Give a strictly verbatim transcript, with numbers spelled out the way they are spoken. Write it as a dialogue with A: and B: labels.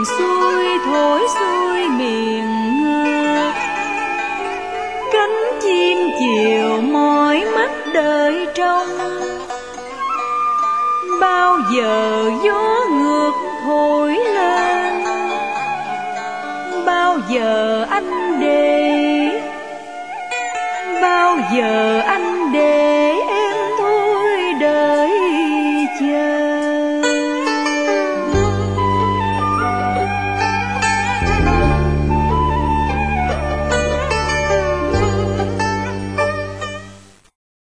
A: buồn xuôi thổi xuôi miền ngược, cánh chim chiều mỏi mắt đợi trông. Bao giờ gió ngược thổi lên, bao giờ anh để, bao giờ anh